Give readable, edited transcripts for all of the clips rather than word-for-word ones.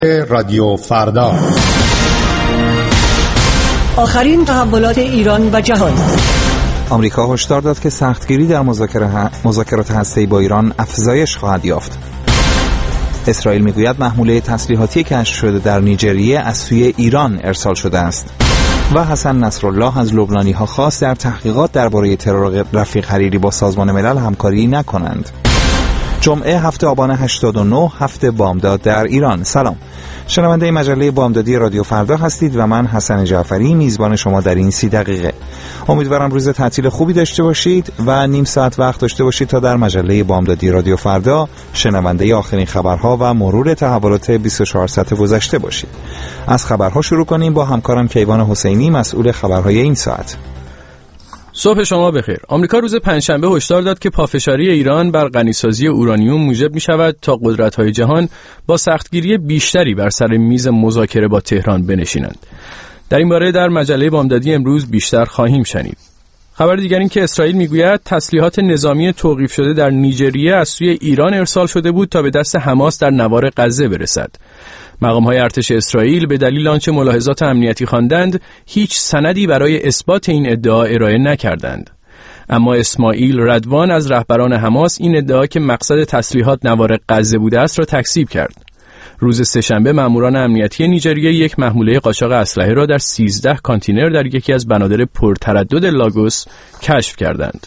رادیو فردا، آخرین تحولات ایران و جهان. آمریکا هشدار داد که سختگیری در مذاکرات هسته‌ای با ایران افزایش خواهد یافت. اسرائیل میگوید محموله تسلیحاتی کشف شده در نیجریه از سوی ایران ارسال شده است. و حسن نصرالله از لبنانی‌ها خواست در تحقیقات درباره ترور رفیق حریری با سازمان ملل همکاری نکنند. جمعه 7 آبان 89 هفته بامداد در ایران. سلام، شنونده مجله بامدادی رادیو فردا هستید و من حسن جعفری میزبان شما در این 30 دقیقه. امیدوارم روز تعطیل خوبی داشته باشید و نیم ساعت وقت داشته باشید تا در مجله بامدادی رادیو فردا شنونده آخرین خبرها و مرور تحولات 24 ساعت گذشته باشید. از خبرها شروع کنیم با همکارم کیوان حسینی، مسئول خبرهای این ساعت. صبح شما بخیر. آمریکا روز پنجشنبه هشدار داد که پافشاری ایران بر غنیسازی اورانیوم موجب می‌شود تا قدرت‌های جهان با سختگیری بیشتری بر سر میز مذاکره با تهران بنشینند. در این باره در مجله بامدادی امروز بیشتر خواهیم شنید. خبر دیگر این که اسرائیل میگوید تسلیحات نظامی توقیف شده در نیجریه از سوی ایران ارسال شده بود تا به دست حماس در نوار غزه برسد. مقام‌های ارتش اسرائیل به دلیل آنچه ملاحظات امنیتی خواندند هیچ سندی برای اثبات این ادعا ارائه نکردند. اما اسماعیل ردوان از رهبران حماس این ادعا که مقصد تسلیحات نوار غزه بوده است را تکذیب کرد. روز سه‌شنبه ماموران امنیتی نیجریه یک محموله قاچاق اسلحه را در 13 کانتینر در یکی از بنادر پرتردد لاگوس کشف کردند.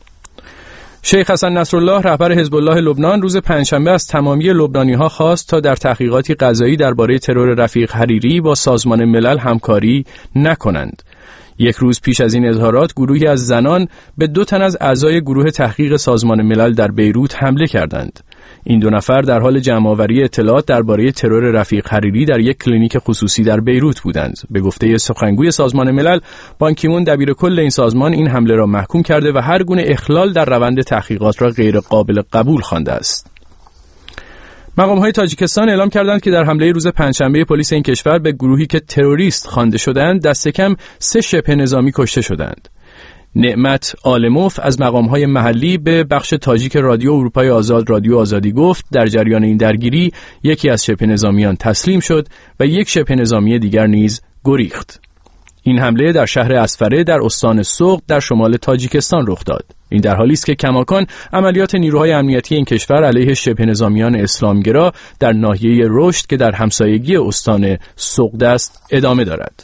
شیخ حسن نصرالله رهبر حزب الله لبنان روز پنجشنبه از تمامی لبنانی‌ها خواست تا در تحقیقاتی قضایی درباره ترور رفیق حریری با سازمان ملل همکاری نکنند. یک روز پیش از این اظهارات گروهی از زنان به 2 تن از اعضای گروه تحقیق سازمان ملل در بیروت حمله کردند. این 2 نفر در حال جمع‌آوری اطلاعات درباره ترور رفیق حریری در یک کلینیک خصوصی در بیروت بودند. به گفته سخنگوی سازمان ملل، بان کی مون دبیرکل این سازمان این حمله را محکوم کرده و هر گونه اخلال در روند تحقیقات را غیر قابل قبول خوانده است. مقام‌های تاجیکستان اعلام کردند که در حمله روز پنجشنبه پلیس این کشور به گروهی که تروریست خوانده شدند دست کم 3 شبه نظامی کشته شدند. نعمت عالموف از مقام‌های محلی به بخش تاجیک رادیو اروپای آزاد رادیو آزادی گفت در جریان این درگیری یکی از شبه نظامیان تسلیم شد و یک شبه نظامی دیگر نیز گریخت. این حمله در شهر اسفره در استان سوق در شمال تاجیکستان رخ داد. این در حالی است که کماکان عملیات نیروهای امنیتی این کشور علیه شبه نظامیان اسلامگرا در ناحیه رشد که در همسایگی استان سوق است ادامه دارد.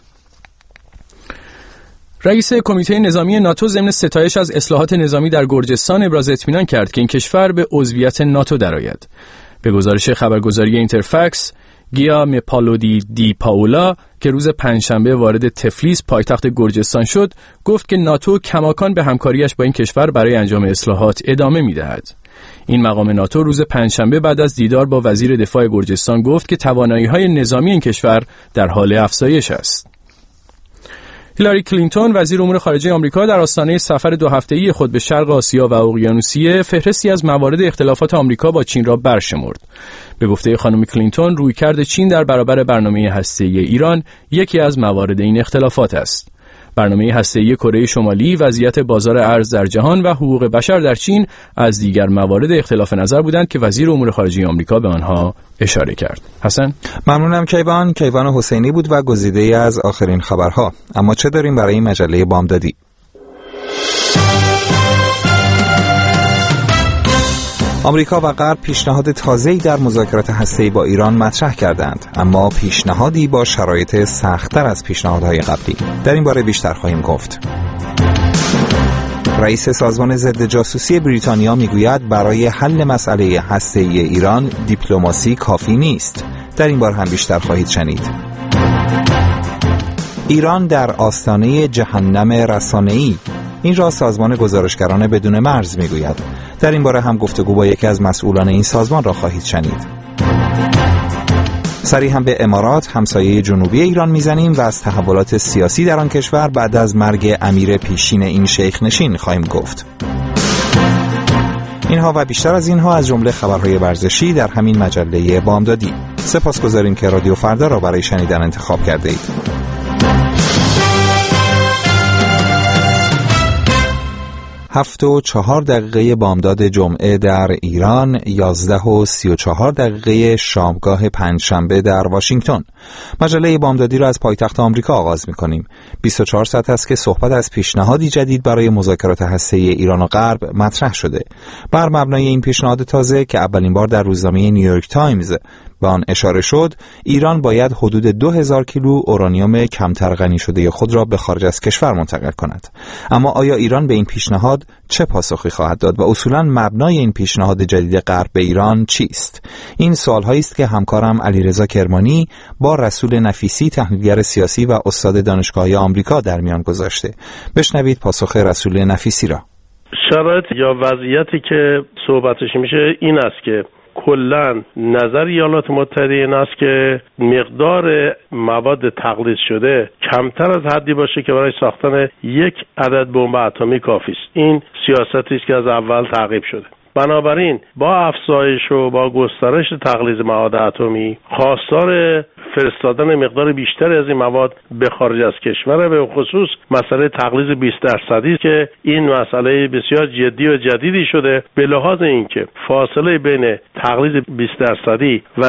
رئیس کمیته نظامی ناتو ضمن ستایش از اصلاحات نظامی در گرجستان ابراز اطمینان کرد که این کشور به عضویت ناتو درآید. به گزارش خبرگزاری اینترفکس، گیا مپالودی دی پاولا که روز پنجشنبه وارد تفلیس پایتخت گرجستان شد، گفت که ناتو کماکان به همکاریش با این کشور برای انجام اصلاحات ادامه می‌دهد. این مقام ناتو روز پنجشنبه بعد از دیدار با وزیر دفاع گرجستان گفت که توانایی‌های نظامی این کشور در حال افزایش است. هیلاری کلینتون وزیر امور خارجه آمریکا در آستانه سفر 2 هفته‌ای خود به شرق آسیا و اقیانوسیه فهرستی از موارد اختلافات آمریکا با چین را برشمرد. به گفته خانم کلینتون رویکرد چین در برابر برنامه هسته‌ای ایران یکی از موارد این اختلافات است. برنامه هسته‌ای کره شمالی، وضعیت بازار ارز در جهان و حقوق بشر در چین از دیگر موارد اختلاف نظر بودند که وزیر امور خارجه آمریکا به آنها اشاره کرد. حسن، ممنونم کیوان حسینی بود و گزیده‌ای از آخرین خبرها. اما چه داریم برای این مجله بامدادی؟ آمریکا و غرب پیشنهاد تازه‌ای در مذاکرات هسته‌ای با ایران مطرح کردند، اما پیشنهادی با شرایط سخت‌تر از پیشنهادهای قبلی. در این باره بیشتر خواهیم گفت. رئیس سازمان ضد جاسوسی بریتانیا میگوید برای حل مسئله هسته‌ای ایران دیپلماسی کافی نیست. در این باره هم بیشتر خواهید شنید. ایران در آستانه جهنم رسانه‌ای، این را سازمان گزارشگران بدون مرز میگوید. در این باره هم گفتگو با یکی از مسئولان این سازمان را خواهید شنید. سری هم به امارات، همسایه جنوبی ایران میزنیم و از تحولات سیاسی در آن کشور بعد از مرگ امیر پیشین این شیخ نشین خواهیم گفت. اینها و بیشتر از اینها از جمله خبرهای ورزشی در همین مجله بامدادی. سپاسگزاریم که رادیو فردا را برای شنیدن انتخاب کرده اید. 7:04 بامداد جمعه در ایران، 11:34 شامگاه پنجشنبه در واشنگتن. مجله بامدادی را از پایتخت آمریکا آغاز می‌کنیم. 24 ساعت است که صحبت از پیشنهادی جدید برای مذاکرات هسته‌ای ایران و غرب مطرح شده. بر مبنای این پیشنهاد تازه که اولین بار در روزنامه نیویورک تایمز به آن اشاره شد، ایران باید حدود 2000 کیلو اورانیوم کمتر غنی شده خود را به خارج از کشور منتقل کند. اما آیا ایران به این پیشنهاد چه پاسخی خواهد داد و اصولاً مبنای این پیشنهاد جدید غرب به ایران چیست؟ این سوال‌هایی است که همکارم علیرضا کرمانی با رسول نفیسی، تحلیلگر سیاسی و استاد دانشگاه آمریکا در میان گذاشته. بشنوید پاسخ رسول نفیسی را. شرایط یا وضعیتی که صحبتش میشه این است که کلاً نظر ایالات متحده این است که مقدار مواد تقلید شده کمتر از حدی باشه که برای ساختن یک عدد بمب اتمی کافی است. این سیاستی است که از اول تعقیب شده. بنابراین با افزایش و با گسترش تقلید مواد اتمی، خواستار فرستادن مقدار بیشتری از این مواد به خارج از کشور، به خصوص مسئله تقلید 20% که این مسئله بسیار جدی و جدیدی شده به لحاظ اینکه فاصله بین تقلید 20% و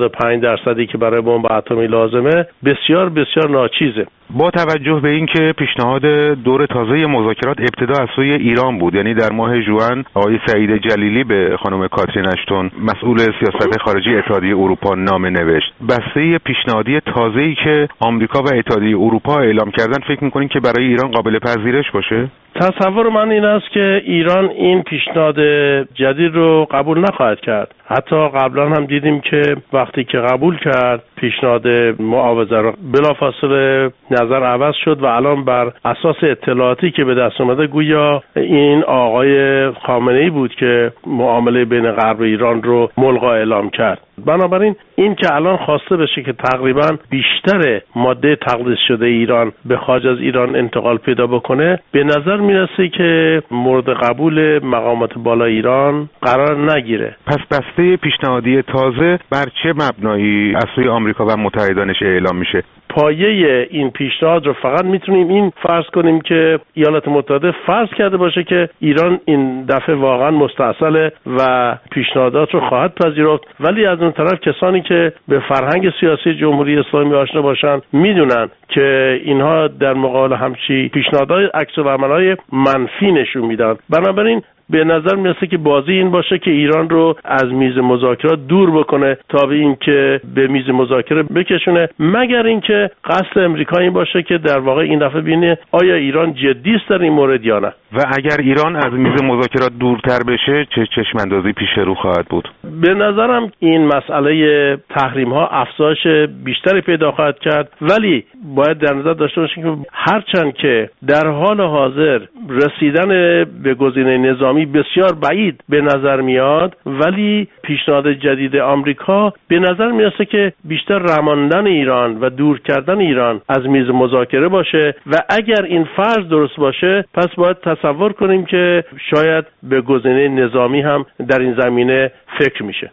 95% که برای بمب اتمی لازمه بسیار بسیار ناچیزه. با توجه به اینکه پیشنهاد دور تازه مذاکرات ابتدا از سوی ایران بود، یعنی در ماه ژوئن آقای سعید جلیلی به خانم کاترین اشتون مسئول سیاست خارجی اتحادیه اروپا نامه نوشت، بسته پیشنهادی تازه‌ای که آمریکا و اتحادیه اروپا اعلام کردن فکر می‌کنین که برای ایران قابل پذیرش باشه؟ تصور من این است که ایران این پیشنهاد جدید رو قبول نخواهد کرد. حتی قبلا هم دیدیم که وقتی که قبول کرد پیشنهاد معاوضه رو بلافاصله نظر عوض شد و الان بر اساس اطلاعاتی که به دست اومده گویا این آقای خامنه‌ای بود که معامله بین غرب و ایران رو ملغا اعلام کرد. بنابراین این که الان خواسته بشه که تقریبا بیشتر ماده تقلید شده ایران به خارج از ایران انتقال پیدا بکنه، به نظر میرسه که مورد قبول مقامات بالا ایران قرار نگیره. پس بسته پیشنهادی تازه بر چه مبنایی از سوی آمریکا و متحدانش اعلام میشه؟ پایه این پیشنهاد رو فقط میتونیم این فرض کنیم که ایالات متحده فرض کرده باشه که ایران این دفعه واقعا مستاصله و پیشنهادات رو خواهد پذیرفت، ولی از اون طرف کسانی که به فرهنگ سیاسی جمهوری اسلامی آشنا باشن میدونن که اینها در مقابل همچی پیشنهادهای عکس العمل‌های منفی نشون میدن. بنابراین به نظر میرسه که بازی این باشه که ایران رو از میز مذاکرات دور بکنه تا به این که به میز مذاکره بکشونه، مگر اینکه قصد امریکا این باشه که در واقع این دفعه ببینه آیا ایران جدی است در این مورد یا نه. و اگر ایران از میز مذاکرات دورتر بشه چه چشم‌اندازی پیش رو خواهد بود؟ به نظرم این مسئله تحریم ها افزایش بیشتری پیدا خواهد کرد، ولی باید در نظر داشته باشیم که هرچند که در حال حاضر رسیدن به گزینه نظامی بسیار بعید به نظر میاد، ولی پیشنهاد جدید آمریکا به نظر میرسه که بیشتر رماندن ایران و دور کردن ایران از میز مذاکره باشه و اگر این فرض درست باشه پس باید تصور کنیم که شاید به گزینه نظامی هم در این زمینه فکر میشه.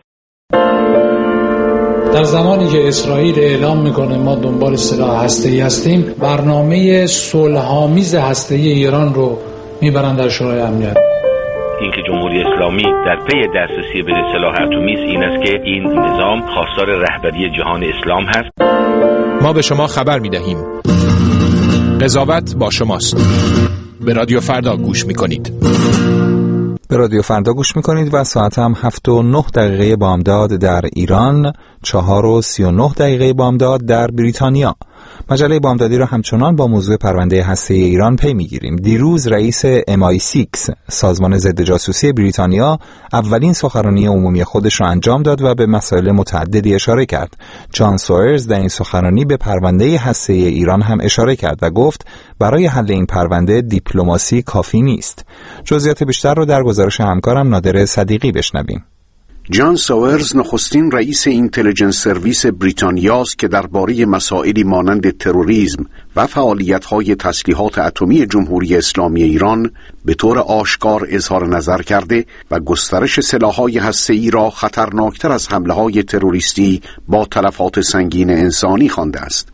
در زمانی که اسرائیل اعلام میکنه ما دنبال سلاح هسته‌ای هستیم، برنامه صلح‌آمیز هسته‌ای ایران رو میبرن در شورای امنیت. اینکه جمهوری اسلامی در پی دسترسی به سلاح اتمی است این است که این نظام خواستار رهبری جهان اسلام هست. ما به شما خبر میدهیم. قضاوت با شماست. به رادیو فردا گوش میکنید. به رادیو فردا گوش میکنید و ساعت هم 7:09 بامداد در ایران، 4:39 بامداد در بریتانیا. مجله بامدادی را همچنان با موضوع پرونده هسته‌ای ایران پی میگیریم. دیروز رئیس MI6 سازمان ضد جاسوسی بریتانیا اولین سخنرانی عمومی خودش را انجام داد و به مسائل متعددی اشاره کرد. جان سوئرز در این سخنرانی به پرونده هسته‌ای ایران هم اشاره کرد و گفت برای حل این پرونده دیپلماسی کافی نیست. جزئیات بیشتر رو در گزارش همکارم نادر صدیقی بشنویم. جان ساورز نخستین رئیس اینتلیجنس سرویس بریتانیاست که درباره مسائلی مانند تروریسم و فعالیت‌های تسلیحات اتمی جمهوری اسلامی ایران به طور آشکار اظهار نظر کرده و گسترش سلاح‌های هسته‌ای را خطرناکتر از حمله‌های تروریستی با تلفات سنگین انسانی خوانده است.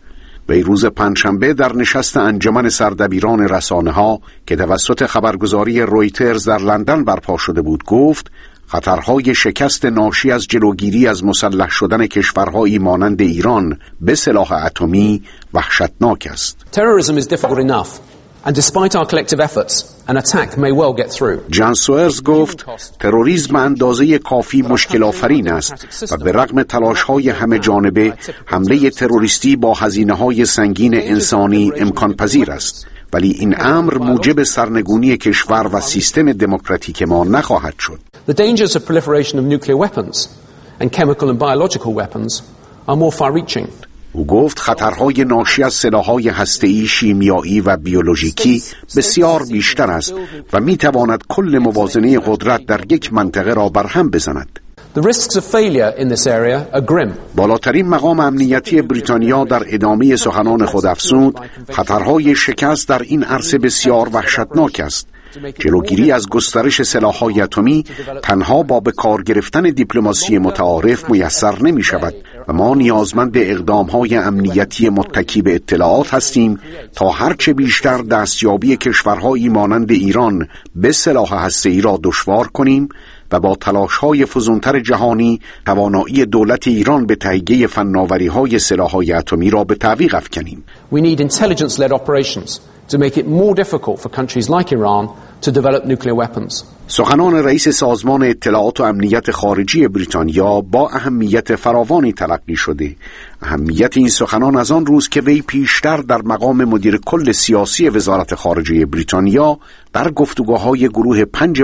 وی روز پنجشنبه در نشست انجمن سردبیران رسانه‌ها که توسط خبرگزاری رویترز در لندن برپا شده بود گفت خطرهای شکست ناشی از جلوگیری از مسلح شدن کشورهایی مانند ایران به سلاح اتمی وحشتناک است. Terrorism is difficult enough and despite our collective efforts an attack may well get through. جان سوئرز گفت تروریسم اندازه کافی مشکل آفرین است و به رغم تلاش‌های همه جانبه حمله تروریستی با هزینه‌های سنگین انسانی امکان پذیر است، ولی این امر موجب سرنگونی کشور و سیستم دموکراتیک ما نخواهد شد. The dangers of proliferation of nuclear weapons and chemical and biological weapons are more far-reaching. او گفت خطرهای ناشی از سلاح‌های هسته‌ای، شیمیایی و بیولوژیکی بسیار بیشتر است و می‌تواند کل موازنه قدرت در یک منطقه را برهم بزند. The risks of failure in this area are grim. بالاترین مقام امنیتی بریتانیا در ادامه سخنان خود افزود خطرهای شکست در این عرصه بسیار وحشتناک است. جلوگیری از گسترش سلاح‌های اتمی تنها با به کار گرفتن دیپلماسی متعارف میسر نمی شود و ما نیازمند اقدام‌های امنیتی متکی به اطلاعات هستیم تا هرچه بیشتر دستیابی کشورهایی مانند ایران به سلاح هسته‌ای را دشوار کنیم و با تلاش‌های فزونتر جهانی توانایی دولت ایران به تهیه فناوری‌های سلاح‌های اتمی را به تعویق افکنیم. We need intelligence-led operations to make it more difficult for countries like Iran to develop nuclear weapons. سخنان رئیس سازمان اطلاعات و امنیت خارجی بریتانیا با اهمیت فراوانی تلقی شده. اهمیت این سخنان از آن روز که وی پیشتر در مقام مدیر کل سیاسی وزارت خارجه بریتانیا در گفتگوهای گروه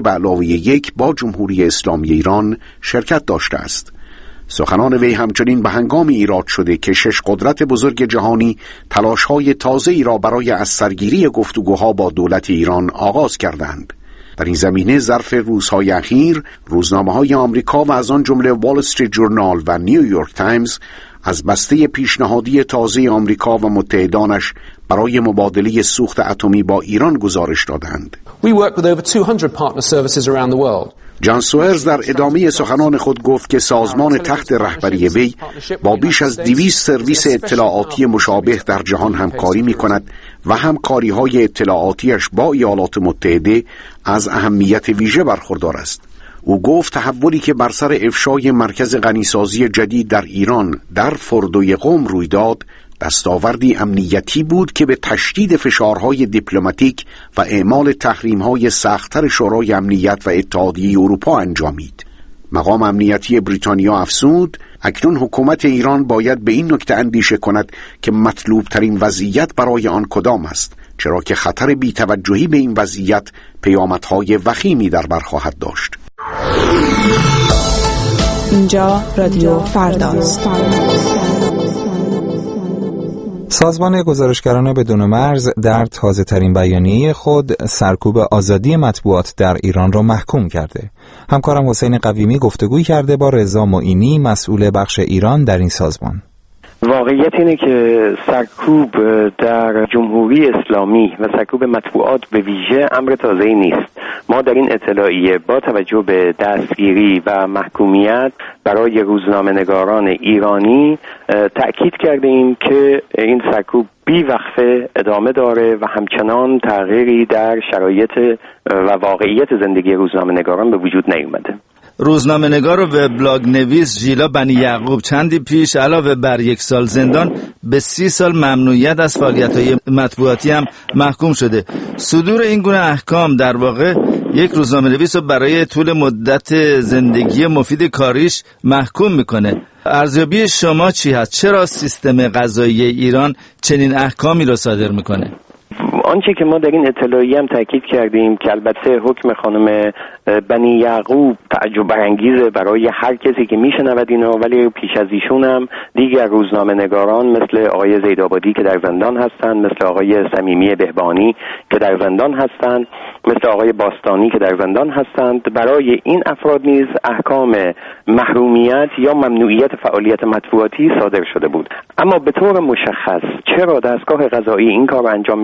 5+1 با جمهوری اسلامی ایران شرکت داشته است. سخنان وی همچنین به هنگامی ایراد شده که 6 قدرت بزرگ جهانی تلاش‌های تازه‌ای را برای از سرگیری گفتگوها با دولت ایران آغاز کردند. در این زمینه ظرف روزهای اخیر روزنامه‌های آمریکا و از آن جمله وال استریت جورنال و نیویورک تایمز از بسته پیشنهادی تازه آمریکا و متحدانش برای مبادله سوخت اتمی با ایران گزارش دادند. We work with over 200 partner services around the world. جان سوئرز در ادامه سخنان خود گفت که سازمان تحت رهبری وی با بیش از 200 سرویس اطلاعاتی مشابه در جهان همکاری می‌کند و همکاری‌های اطلاعاتیش با ایالات متحده از اهمیت ویژه برخوردار است. او گفت تحولی که بر سر افشای مرکز غنیسازی جدید در ایران در فردوی قم روی داد دستاوردی امنیتی بود که به تشدید فشارهای دیپلماتیک و اعمال تحریم‌های سخت‌تر شورای امنیت و اتحادیه اروپا انجامید. مقام امنیتی بریتانیا افزود اکنون حکومت ایران باید به این نکته اندیشه کند که مطلوب ترین وضعیت برای آن کدام است، چرا که خطر بی‌توجهی به این وضعیت پیامدهای وخیمی در بر خواهد داشت. اینجا رادیو فرداست. سازمان گزارشگران بدون مرز در تازه ترین بیانیه خود سرکوب آزادی مطبوعات در ایران را محکوم کرده. همکارم حسین قویمی گفتگوی کرده با رضا معینی مسئول بخش ایران در این سازمان. واقعیت اینه که سرکوب در جمهوری اسلامی و سرکوب مطبوعات به ویژه امر تازه‌ای نیست. ما در این اطلاعیه با توجه به دستگیری و محکومیت برای روزنامه‌نگاران ایرانی تأکید کردیم که این سرکوب بی‌وقفه ادامه داره و همچنان تغییری در شرایط و واقعیت زندگی روزنامه‌نگاران به وجود نیامده. روزنامه‌نگار و وبلاگ نویس ژیلا بنی یعقوب چندی پیش علاوه بر 1 سال زندان به 30 سال ممنوعیت از فعالیت‌های مطبوعاتی هم محکوم شده. صدور این گونه احکام در واقع یک روزنامه‌نویس رو برای طول مدت زندگی مفید کاریش محکوم میکنه. ارزیابی شما چی هست؟ چرا سیستم قضایی ایران چنین احکامی رو صادر میکنه؟ آنچه که ما در این اطلاعیه هم تاکید کردیم که البته حکم خانم بنی یعقوب تعجب برانگیزه برای هر کسی که میشنود اینو، ولی پیش از ایشون هم دیگر روزنامه‌نگاران مثل آقای زیدآبادی که در زندان هستند، مثل آقای صمیمی بهبانی که در زندان هستند، مثل آقای باستانی که در زندان هستند، برای این افراد نیز احکام محرومیت یا ممنوعیت فعالیت مطبوعاتی صادر شده بود. اما به طور مشخص چرا دستگاه قضایی این کار انجام میده؟ به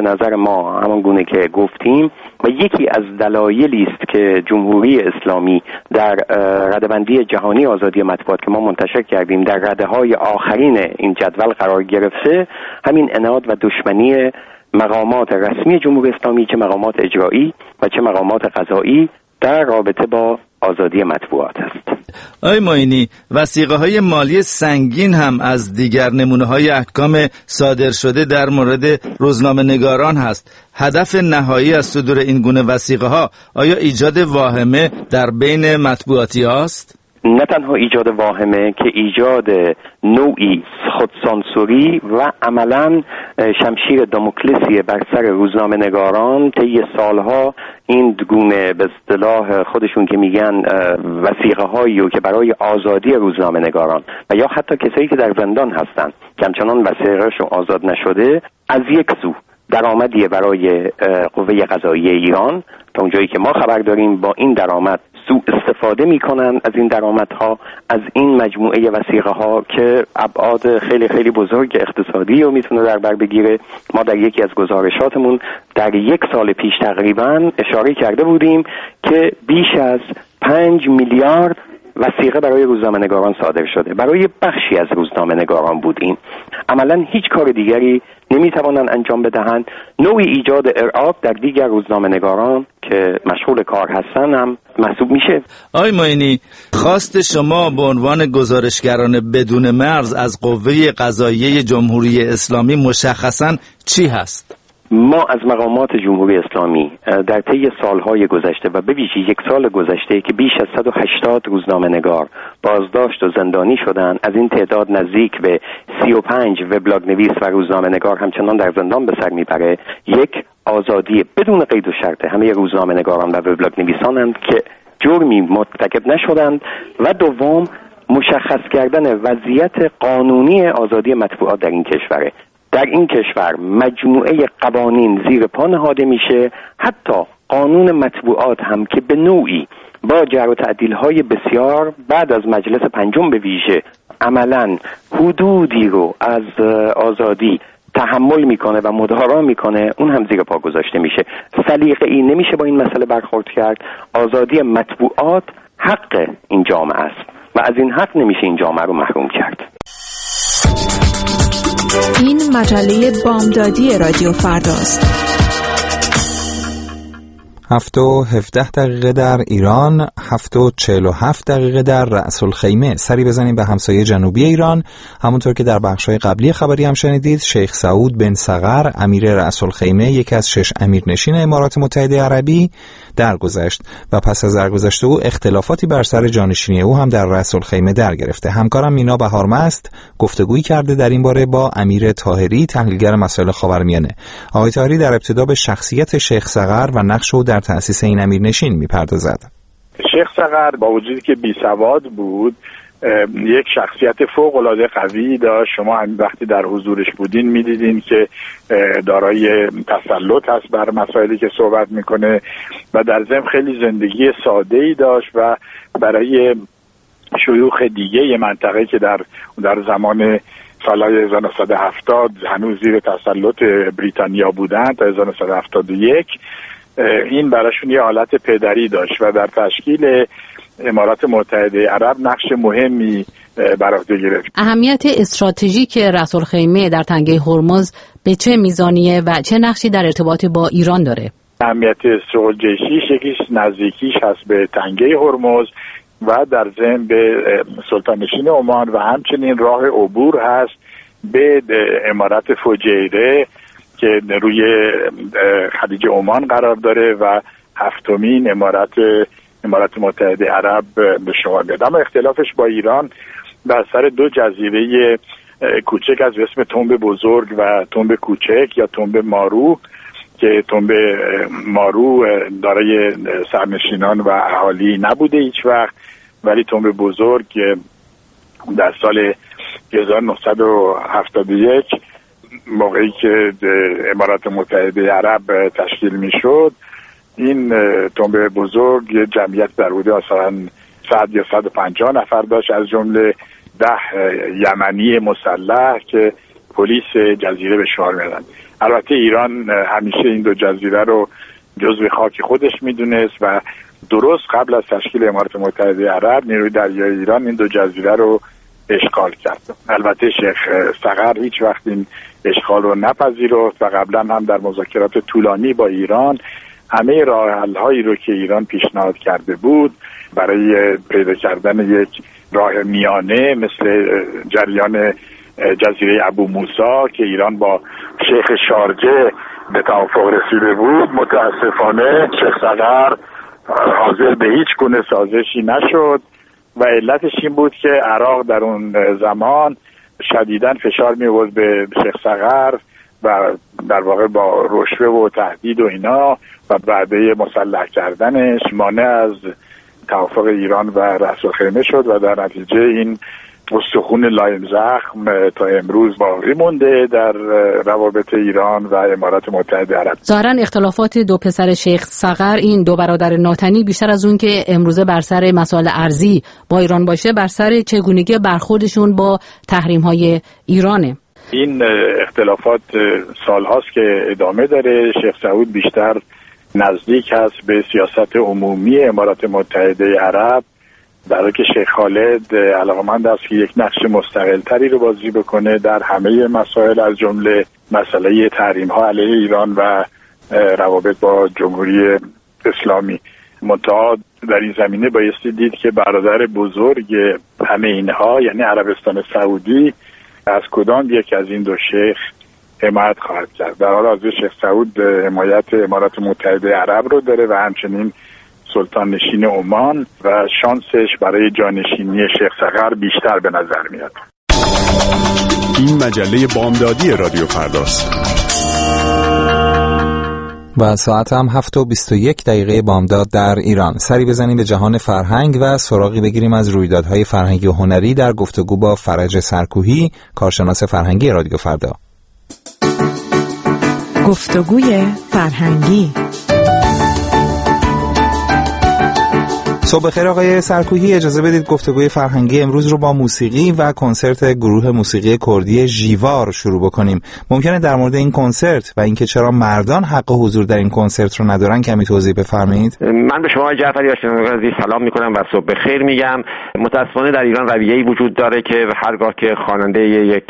نظر ما همان گونه که گفتیم و یکی از دلایلی است که جمهوری اسلامی در رده‌بندی جهانی آزادی مطبوعات که ما منتشر کردیم در رده‌های آخرین این جدول قرار گرفته، همین عناد و دشمنی مقامات رسمی جمهوری اسلامی، چه مقامات اجرایی و چه مقامات قضایی، در رابطه با آزادی مطبوعات است. آقای معینی، وثیقه‌های مالی سنگین هم از دیگر نمونه‌های احکام صادر شده در مورد روزنامه‌نگاران هست. هدف نهایی از صدور این گونه وثیقه‌ها آیا ایجاد واهمه در بین مطبوعاتی است؟ نه تنها ایجاد واهمه که ایجاد نوعی خودسانسوری و عملاً شمشیر داموکلسی بر سر روزنامه نگاران. طی سالها این گونه به اصطلاح خودشون که میگن وثیقه هایی که برای آزادی روزنامه نگاران و یا حتی کسایی که در زندان هستن که همچنان وثیقه‌شون آزاد نشده، از یک سو درآمدی برای قوه قضاییه ایران تا اونجایی که ما خبر داریم با این درآمد سوء استفاده میکنن از این درآمدها، از این مجموعه وثیقه ها که ابعاد خیلی خیلی بزرگ اقتصادی رو میتونه در بر بگیره. ما در یکی از گزارشاتمون در 1 سال پیش تقریبا اشاره کرده بودیم که بیش از 5 میلیارد وثیقه برای روزنامه‌نگاران صادر شده. برای بخشی از روزنامه‌نگاران بود این. عملاً هیچ کار دیگری نمیتوانند انجام بدهند. نوعی ایجاد ارعاب در دیگر روزنامه‌نگاران که مشغول کار هستن هم محسوب میشه. آقای معینی، خواست شما به عنوان گزارشگران بدون مرز از قوه قضاییه جمهوری اسلامی مشخصاً چی هست؟ ما از مقامات جمهوری اسلامی در طی سالهای گذشته و به ویژه 1 سال گذشته که بیش از 180 روزنامه‌نگار بازداشت و زندانی شدند، از این تعداد نزدیک به 35 وبلاگ نویس و روزنامه‌نگار همچنان در زندان به سر میبره. یک، آزادی بدون قید و شرط همه روزنامه‌نگاران و وبلاگ نویسانند که جرمی مرتکب نشدند، و دوم، مشخص کردن وضعیت قانونی آزادی مطبوعات در این کشوره. در این کشور مجموعه قوانین زیر پا نهاده میشه، حتی قانون مطبوعات هم که به نوعی با جر و تعدیل‌های بسیار بعد از مجلس پنجم به ویژه عملاً حدودی رو از آزادی تحمل میکنه و مدارا میکنه، اون هم زیر پا گذاشته میشه. سلیقه‌ای نمیشه با این مسئله برخورد کرد. آزادی مطبوعات حق این جامعه است و از این حق نمیشه این جامعه رو محروم کرد. این مجله بامدادی رادیو فرداست. 7:17 در ایران، 7:47 در رأس الخیمه. سری بزنیم به همسایه جنوبی ایران. همونطور که در بخش‌های قبلی خبری هم شنیدید، شیخ سعود بن صقر امیر رأس الخیمه، یکی از 6 امیرنشین امارات متحده عربی، درگذشت و پس از درگذشت او اختلافاتی بر سر جانشینی او هم در رأس الخیمه در گرفته. همکارم مینا بهارمست گفتگویی کرده در این باره با امیر طاهری، تحلیلگر مسائل خاورمیانه. آقای طاهری در ابتدا به شخصیت شیخ صقر و نقش او در تأسیس این امیرنشین میپردازد. شیخ صقر با وجودی که بی سواد بود، یک شخصیت فوق‌العاده قوی داشت. شما وقتی در حضورش بودین میدیدین که دارای تسلط هست بر مسائلی که صحبت میکنه و در ضمن خیلی زندگی ساده‌ای داشت و برای شیوخ دیگه منطقه که در زمان سالهای 1970 هنوز زیر تسلط بریتانیا بودند تا 1971، این براشون یه حالت پدری داشت و در تشکیل امارات متحده عرب نقش مهمی بر عهده گرفت. اهمیت استراتژیک رأس الخیمه در تنگه هرمز به چه میزانیه و چه نقشی در ارتباط با ایران داره؟ اهمیت استراتژیکیش یکیش نزدیکیش هست به تنگه هرمز و در ضمن به سلطان نشین عمان و همچنین راه عبور هست به امارات فجیره که روی خلیج عمان قرار داره و 7مین امارات متحده عرب به شمار میاد. اما اختلافش با ایران بر سر 2 جزیره کوچک از اسم تنب بزرگ و تنب کوچک یا تنب مارو، که تنب مارو دارای سرنشینان و اهالی نبوده هیچ وقت، ولی تنب بزرگ در سال 1971 موقعی که امارات متحده عرب تشکیل میشد، این تنب بزرگ یه جمعیت در حدود مثلا 100 یا 150 نفر داشت، از جمله 10 یمنی مسلح که پلیس جزیره به شمار میادن. البته ایران همیشه این دو جزیره رو جزو خاک خودش میدونست و درست قبل از تشکیل امارات متحده عرب نیروی دریایی ایران این دو جزیره رو اشغال کرد. البته شیخ صقر هیچ وقت این اشغال رو نپذیرفت و قبلا هم در مذاکرات طولانی با ایران همه راه حل‌هایی رو که ایران پیشنهاد کرده بود برای پیدا کردن یک راه میانه مثل جریان جزیره ابو موسی که ایران با شیخ شارجه به توافق رسیده بود، متاسفانه شیخ صقر حاضر به هیچ گونه سازشی نشد و علتش این بود که عراق در اون زمان شدیداً فشار می‌آورد به شیخ صقر و در واقع با رشوه و تهدید و اینا و بعده مسلح کردنش مانع از توافق ایران و رأس الخیمه شد و در نتیجه این استخوان لایم زخم تا امروز باقی مونده در روابط ایران و امارات متحده عرب. ظاهراً اختلافات دو پسر شیخ صقر، این دو برادر ناتنی، بیشتر از اون که امروزه بر سر مسائل ارضی با ایران باشه، بر سر چگونگی برخوردشون با تحریم‌های ایرانه. این اختلافات سالهاست که ادامه داره. شیخ سعود بیشتر نزدیک هست به سیاست عمومی امارات متحده عرب، در حالی که شیخ خالد علاقمند است که یک نقش مستقل تری رو بازی بکنه در همه مسائل، از جمله مسئله تحریم ها علیه ایران و روابط با جمهوری اسلامی. منتها در این زمینه بایستی دید که برادر بزرگ همه اینها یعنی عربستان سعودی از کدام یک از این دو شیخ حمایت خواهد کرد. در حال حاضر شیخ سعود حمایت امارات متحده عرب رو داره و همچنین سلطان نشین عمان و شانسش برای جانشینی شیخ صقر بیشتر به نظر میاد. این مجله بامدادی رادیو فرداست. و ساعت هم 7:21 بامداد در ایران. سری بزنیم به جهان فرهنگ و سراغی بگیریم از رویدادهای فرهنگی و هنری در گفتگو با فرج سرکوهی، کارشناس فرهنگی رادیو فردا. گفتگوی فرهنگی. صبح بخیر آقای سرکوهی، اجازه بدید گفتگوی فرهنگی امروز رو با موسیقی و کنسرت گروه موسیقی کردی ژیوار شروع بکنیم. ممکنه در مورد این کنسرت و اینکه چرا مردان حق حضور در این کنسرت رو ندارن کمی توضیح بفرمایید؟ من به شما جعفری عزیز سلام میکنم و صبح بخیر میگم. متاسفانه در ایران رویه‌ای وجود داره که هرگاه که خواننده یک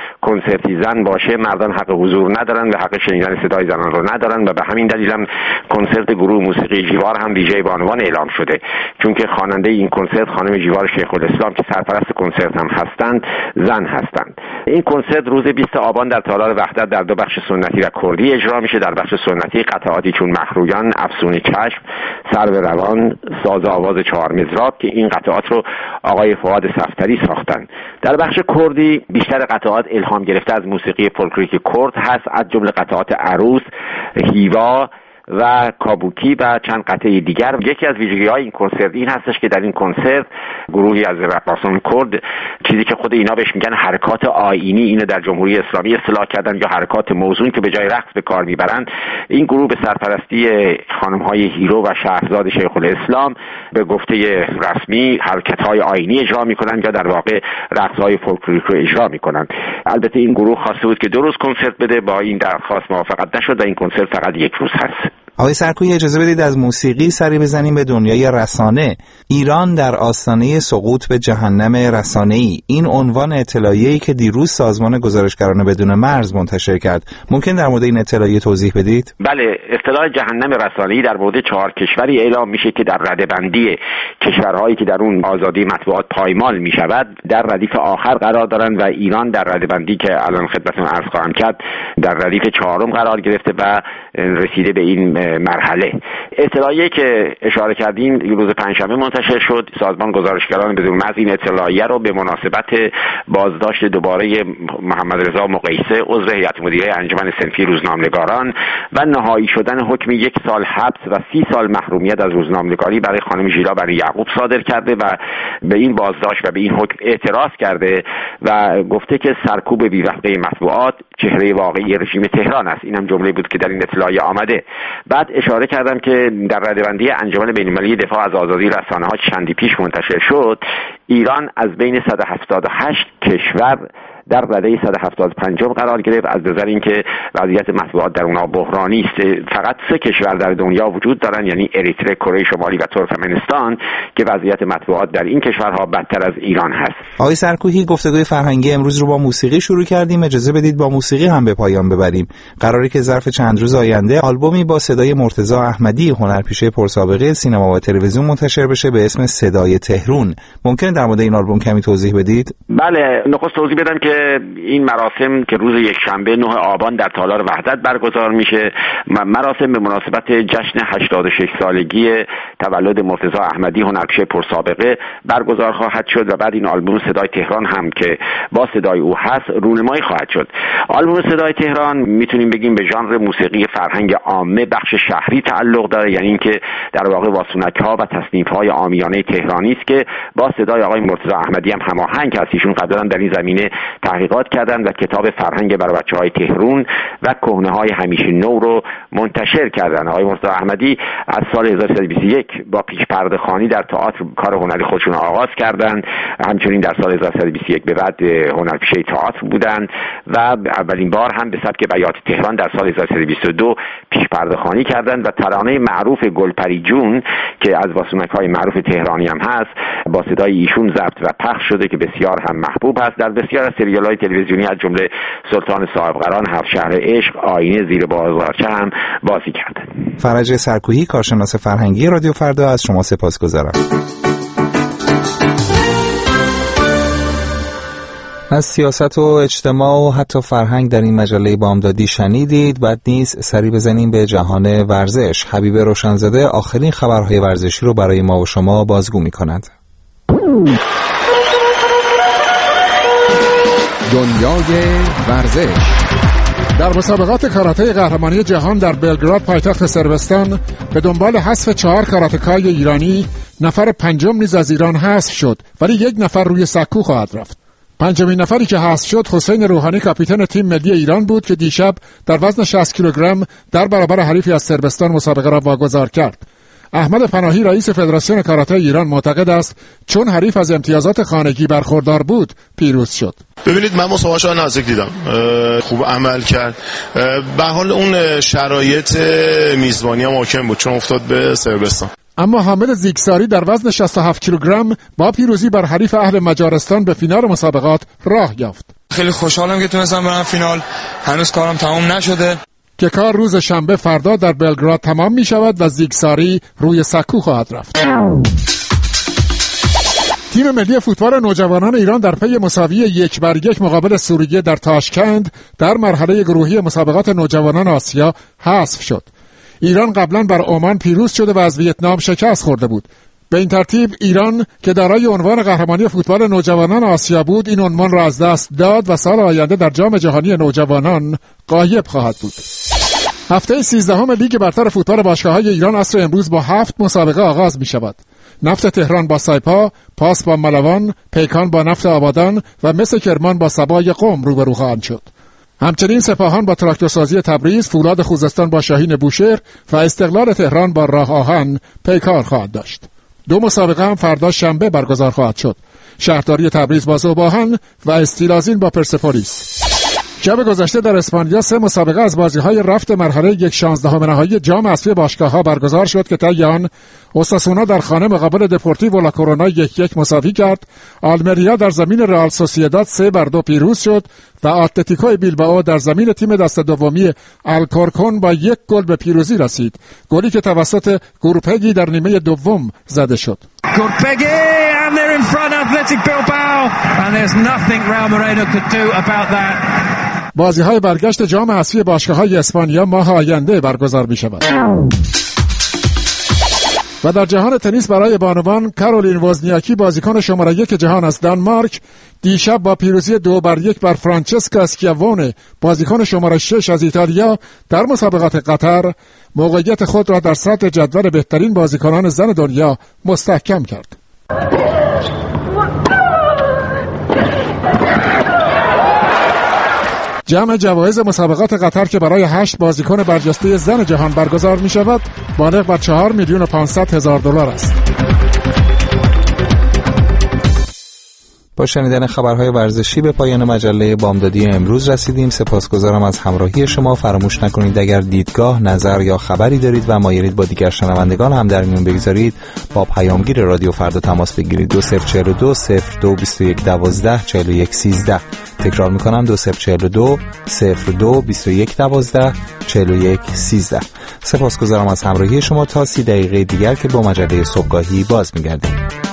کنسرتی زن باشه مردان حق حضور ندارن و حق شنیدن صدای زنان رو ندارن و به همین دلیل هم کنسرت گروه موسیقی ژیوار هم ویژه با عنوان اعلام شده، چون که خواننده این کنسرت خانم ژیوار شیخ الاسلام که سرپرست کنسرت هم هستند زن هستند. این کنسرت روز 20 آبان در تالار وحدت در دو بخش سنتی و کردی اجرا میشه. در بخش سنتی قطعاتی چون مخرویان، افسون چشم، سرو روان، ساز آواز چهار مضراب که این قطعات رو آقای فؤاد صفتری ساختن. در بخش کردی بیشتر قطعات الهام گرفته از موسیقی فولکلوریک کرد هست، از جمله قطعات عروس، هیوا و کابوکی و چند قطعه دیگر. یکی از ویژگی‌های این کنسرت این هستش که در این کنسرت گروهی از رقاصان کرد، چیزی که خود اینا بهش میگن حرکات آیینی، اینو در جمهوری اسلامی اصطلاح کردن، یا حرکات موزون که به جای رقص به کار میبرن. این گروه به سرپرستی خانم‌های هیرو و شهرزاد شیخ الاسلام به گفته رسمی حرکت‌های آیینی اجرا میکنن یا در واقع رقص‌های فولکلوریک رو اجرا میکنن. البته این گروه خواسته بود که 2 روز کنسرت بده، با این درخواست موافقت نشد و این کنسرت فقط 1 روز هست. آقای سرکوهی اجازه بدید از موسیقی سری بزنیم به دنیای رسانه. ایران در آستانه سقوط به جهنم رسانه‌ای، این عنوان اطلاعیه‌ای که دیروز سازمان گزارشگران بدون مرز منتشر کرد. ممکن در مورد این اطلاعیه توضیح بدید؟ بله، اصطلاح جهنم رسانه‌ای در مورد 4 کشوری اعلام میشه که در رده‌بندی کشورهایی که در اون آزادی مطبوعات پایمال میشود در ردیف آخر قرار دارند و ایران در رده‌بندی که الان خدمتتون عرض خواهم کرد در ردیف 4 قرار گرفته و رسیده به این مرحله. اطلاعیه که اشاره کردیم روز پنجشنبه منتشر شد. سازمان گزارشگران بدون مرز این اطلاعیه رو به مناسبت بازداشت دوباره محمد رضا مقیسه عضو هیئت مدیره انجمن صنفی روزنامه‌نگاران و نهایی شدن حکم 1 سال حبس و 30 سال محرومیت از روزنامه‌نگاری برای خانم ژیلا بنی یعقوب صادر کرده و به این بازداشت و به این حکم اعتراض کرده و گفته که سرکوب بی‌وقفه مطبوعات چهره واقعی رژیم تهران است. اینم جمله بود که در این اطلاعیه آمده. بعد اشاره کردم که در رده‌بندی انجمن بین‌المللی دفاع از آزادی رسانه‌ها چندی پیش منتشر شد، ایران از بین 178 کشور در رده 175 قرار گرفت. از نظر اینکه وضعیت مطبوعات در اونها بحرانی است. فقط 3 کشور در دنیا وجود دارن، یعنی اریتره، کره شمالی و ترکمنستان، که وضعیت مطبوعات در این کشورها بدتر از ایران هست. آقای سرکوهی، گفتگوی فرهنگی امروز رو با موسیقی شروع کردیم. اجازه بدید با موسیقی هم به پایان ببریم. قراره که ظرف چند روز آینده آلبومی با صدای مرتضی احمدی، هنرپیشه پرسابقه سینما و تلویزیون، منتشر بشه به اسم صدای تهرون. ممکنه در مورد این آلبوم کمی توضیح بدید؟ بله، نخست توضیح بدم که این مراسم که روز یکشنبه 9 آبان در تالار وحدت برگزار میشه، مراسم به مناسبت جشن 86 سالگی تولد مرتضی احمدی، هنرپیشه پرسابقه، برگزار خواهد شد و بعد این آلبوم صدای تهران هم که با صدای او هست رونمایی خواهد شد. آلبوم صدای تهران میتونیم بگیم به ژانر موسیقی فرهنگ عامه بخش شهری تعلق داره، یعنی اینکه در واقع واسونک‌ها و تصنیف‌های عامیانه تهرانی است که با صدای آقای مرتضی احمدی هم هماهنگ هست. ایشون قبلا در این زمینه تحقیقات کردن و کتاب فرهنگ برای بچه‌های تهرون و کهنه‌های همیشه نو رو منتشر کردن. آقای مرتضی احمدی از سال 1321 با پیش‌پرده‌خوانی در تئاتر کار هنری خودشون آغاز کردند. همچنین در سال 1321 به بعد هنرپیشه تئاتر بودند و اولین بار هم به سبک بیات تهران در سال 1322 پیش‌پرده‌خوانی کردند و ترانه معروف گلپری جون که از واسونک‌های معروف تهرانی هم هست با صدای ایشون ضبط و پخش شده که بسیار هم محبوب هست. در بسیار از سریال‌های تلویزیونی از جمله سلطان صاحبقران، هفت شهر عشق، آینه، زیر بازارچه هم بازی کرده. فرج سرکوهی، کارشناس فرهنگی رادیو فردا، از شما سپاسگزارم. از سیاست و اجتماع و حتی فرهنگ در این مجله بامدادی شنیدید. بعد نیز سری بزنیم به جهان ورزش. حبیب روشنزاده آخرین خبرهای ورزشی رو برای ما و شما بازگو می‌کند. دنیای ورزش. در مسابقات کاراته قهرمانی جهان در بلگراد پایتخت صربستان به دنبال حذف 4 کاراتکای ایرانی، نفر پنجم نیز از ایران حذف شد، ولی 1 نفر روی سکو خواهد رفت. پنجمین نفری که حذف شد حسین روحانی، کاپیتان تیم ملی ایران بود که دیشب در وزن 60 کیلوگرم در برابر حریفی از صربستان مسابقه را واگذار کرد. احمد پناهی، رئیس فدراسیون کاراته ایران، معتقد است چون حریف از امتیازات خانگی برخوردار بود پیروز شد. ببینید، من مسابقه‌اش رو نزدیک دیدم، خوب عمل کرد. به حال اون شرایط میزبانی هم حاکم بود چون افتاد به صربستان. اما حامد زیگساری در وزن 67 کیلوگرم با پیروزی بر حریف اهل مجارستان به فینال مسابقات راه یافت. خیلی خوشحالم که تونستم برم فینال. هنوز کارم تمام نشده که کار روز شنبه فردا در بلگراد تمام می شود و زیگساری روی سکو خواهد رفت. تیم ملی فوتبال نوجوانان ایران در پی مساوی 1-1 مقابل سوریه در تاشکند در مرحله گروهی مسابقات نوجوانان آسیا حذف شد. ایران قبلا بر عمان پیروز شده و از ویتنام شکست خورده بود. به این ترتیب ایران که دارای عنوان قهرمانی فوتبال نوجوانان آسیا بود، این عنوان را از دست داد و سال آینده در جام جهانی نوجوانان غایب خواهد بود. هفته 13 لیگ برتر فوتبال باشگاه‌های ایران عصر امروز با 7 مسابقه آغاز می شود. نفت تهران با سایپا، پاس با ملوان، پیکان با نفت آبادان و مس کرمان با سبای قم روبرو خواهند شد. همچنین سپاهان با تراکتورسازی تبریز، فولاد خوزستان با شاهین بوشهر و استقلال تهران با راه آهن پیکار خواهد داشت. 2 مسابقه هم فردا شنبه برگزار خواهد شد. شهرداری تبریز با ذوب‌آهن و استیلازین با پرسپولیس. شب گذشته در اسپانیا 3 مسابقه از بازی‌های رفت مرحله 1/16 نهایی جام اسفی باشگاه‌ها برگزار شد که طی آن اوساسونا در خانه مقابل دپورتیو لا کرونا 1-1 مساوی کرد. آلمریا در زمین رئال سوسییداد 3-2 پیروز شد و اتلتیکو بیلبائو در زمین تیم دست دومی الکورکون با 1 گل به پیروزی رسید. گلی که توسط گورپگی در نیمه دوم زده شد. Gurpegi and they're in front of Athletic Bilbao and there's nothing Real Moreno could do about that. بازی‌های برگشت جام اسفی باشگاه‌های اسپانیا ماه آینده برگزار می‌شود. و در جهان تنیس برای بانوان، کارولین وزنیاکی بازیکن شماره 1 جهان از دانمارک دیشب با پیروزی 2-1 بر فرانچسکا اسکیاوونه بازیکن شماره 6 از ایتالیا در مسابقات قطر موقعیت خود را در صدر جدول بهترین بازیکنان زن دنیا مستحکم کرد. جمع جوایز مسابقات قطر که برای 8 بازیکن برجسته زن جهان برگزار می شود بالغ بر 4,500,000 دلار است. با شنیدن خبرهای ورزشی به پایان مجله بامدادی امروز رسیدیم. سپاسگزارم از همراهی شما. فراموش نکنید اگر دیدگاه، نظر یا خبری دارید و مایلید با دیگر شنوندگان هم در میون بگذارید، با پیامگیر رادیو فردا تماس بگیرید. 2042 02 21 12 41 13. تکرار میکنم 2042 02 21 12 41 13. سپاسگزارم از همراهی شما تا 30 دقیقه دیگر که با مجله صبحگاهی باز میگردیم.